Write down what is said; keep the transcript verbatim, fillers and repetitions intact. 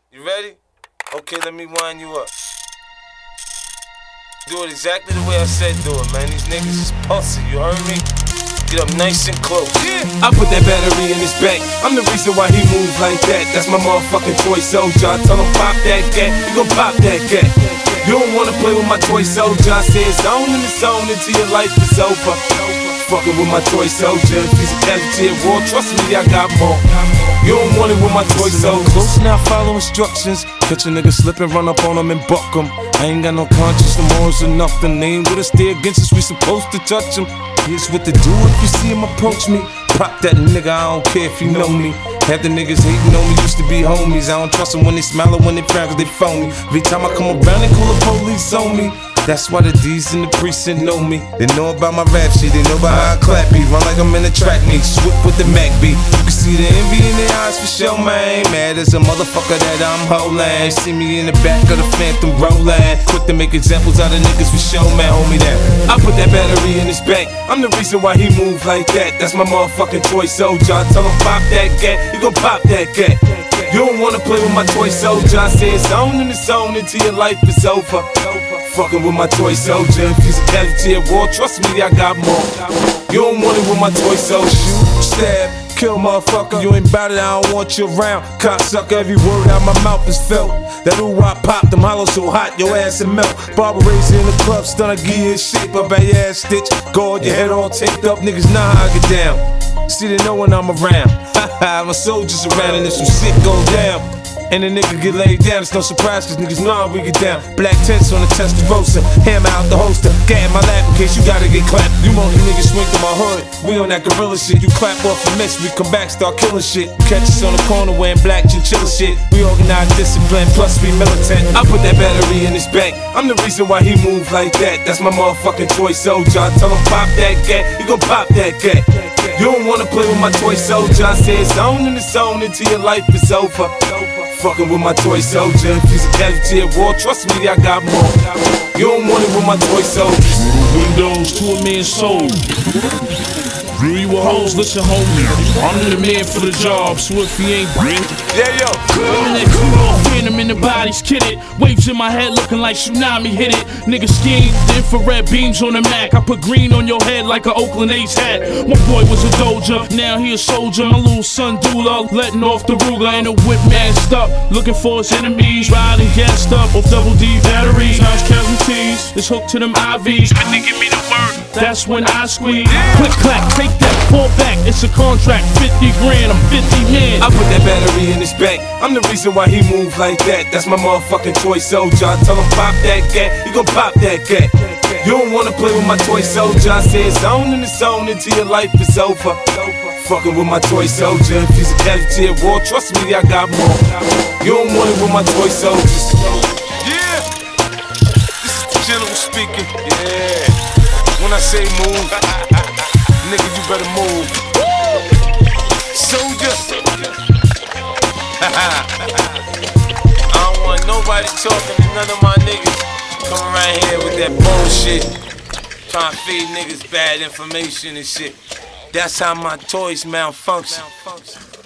You ready? Okay, let me wind you up. Do it exactly the way I said do it, man. These niggas is pussy, you heard me? Get up nice and close. Yeah. I put that battery in his back. I'm the reason why he moves like that. That's my motherfucking toy soldier. I tell him pop that cat, he gon' pop that cat. You don't wanna play with my toy soldier. I say it's on in the zone until your life is over. Fucking with my toy soldier. If he's a casualty at war, trust me, I got more. You don't want it with my toy soldier. Close now, follow instructions. Catch a nigga slippin', run up on him and buck him. I ain't got no conscience, no morals or nothing. They ain't with us, stay against us, we supposed to touch him. Here's what to do if you see him approach me. Pop that nigga, I don't care if you know me. Half the niggas hating on me used to be homies. I don't trust them when they smile or when they frown, cause they phony. Every time I come around, they call the police on me. That's why the D's in the precinct know me. They know about my rap shit, they know about how I clap beat. Run like I'm in a track meet, swip with the Mac beat. You can see the envy in their eyes for sure, man. Mad as a motherfucker that I'm holdin'. See me in the back of the Phantom rollin'. Quick to make examples out of niggas for sure, man. Hold me that. I put that battery in his back. I'm the reason why he move like that. That's my motherfucking toy soldier. I tell him pop that cat, he gon' pop that cat. You don't wanna play with my toy soldier. I say it's on in the zone until your life is over. Fucking with my toy soldier. If he's a casualty at war, trust me, I got more. You don't want it with my toy soldier. Shoot, stab, kill, motherfucker. You ain't bout it, I don't want you around. Cocksucker, every word out my mouth is felt. That ooh-wop pop, them hollows so hot, your ass will melt. Barbara Racer in the club, stunner, gear in shape. Up at your ass stitch, guard your head all taped up. Niggas know how I get down. See, they know when I'm around. Haha, my soldiers around, and if some shit go down and the nigga get laid down, it's no surprise, cause niggas know how we get down. Black tents on the Testarossa, hammer out the holster, gat in my lap in case you gotta get clapped. You monkey niggas swing through my hood, we on that gorilla shit. You clap off and miss, we come back, start killing shit. Catch us on the corner wearing black chinchilla shit. We organize discipline, plus we militant. I put that battery in his back, I'm the reason why he move like that. That's my motherfucking toy soldier. I tell him pop that cat, he gon' pop that cat. You don't wanna play with my toy soldier. I say it's on in the zone until your life is over. Fucking with my toy soldier. If he's a casualty at war, trust me, I got more. You don't want it with my toy soldier. Windows to a man's soul. Really with hoes, listen homie, I'm the man for the job, so if he ain't real, yeah, yo, I'm in that cool phantom in the body's kidded. Waves in my head looking like tsunami hit it. Nigga scheme, the infrared beams on the Mac. I put green on your head like an Oakland A's hat. My boy was a doja, now he a soldier. My little son Dula, letting off the Ruger and a whip masked up, looking for his enemies, riding gassed up off double D batteries. House casualties, it's hooked to them I Vs. When they give me the word, that's when I squeeze. Click clack, take that, fall back, it's a contract, fifty grand, I'm fifty man. I put that battery in his back, I'm the reason why he move like that. That's my motherfucking toy soldier. I tell him pop that cat, he gon' pop that cat. You don't wanna play with my toy soldier. I say it's on in the zone until your life is over. Fucking with my toy soldier. If he's a casualty at war, trust me, I got more. You don't want it with my toy soldiers. Yeah, this is the general speaking. Yeah, when I say move, nigga, you better move. Soldier. I don't want nobody talking to none of my niggas coming around here with that bullshit, trying to feed niggas bad information and shit. That's how my toys malfunction.